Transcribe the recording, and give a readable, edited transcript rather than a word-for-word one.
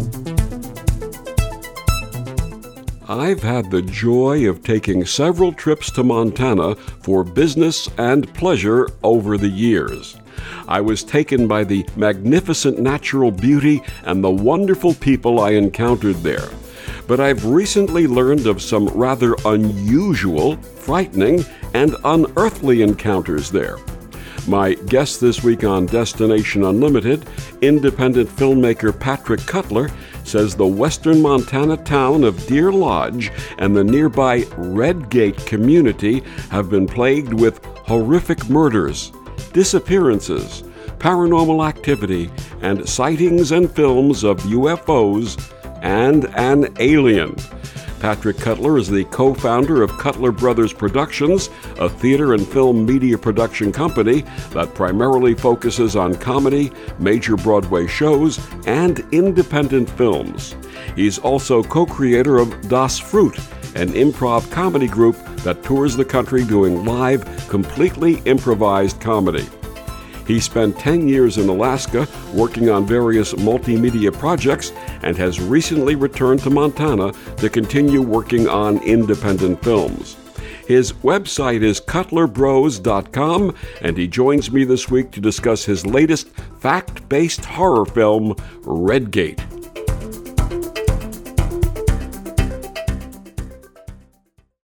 I've had the joy of taking several trips to Montana for business and pleasure over the years. I was taken by the magnificent natural beauty and the wonderful people I encountered there. But I've recently learned of some rather unusual, frightening, and unearthly encounters there. My guest this week on Destination Unlimited, independent filmmaker Patrick Cutler, says the western Montana town of Deer Lodge and the nearby Red Gate community have been plagued with horrific murders, disappearances, paranormal activity, and sightings and films of UFOs and an alien. Patrick Cutler is the co-founder of Cutler Brothers Productions, a theater and film media production company that primarily focuses on comedy, major Broadway shows, and independent films. He's also co-creator of Das Fruit, an improv comedy group that tours the country doing live, completely improvised comedy. He spent 10 years in Alaska working on various multimedia projects and has recently returned to Montana to continue working on independent films. His website is cutlerbros.com, and he joins me this week to discuss his latest fact-based horror film, Red Gate.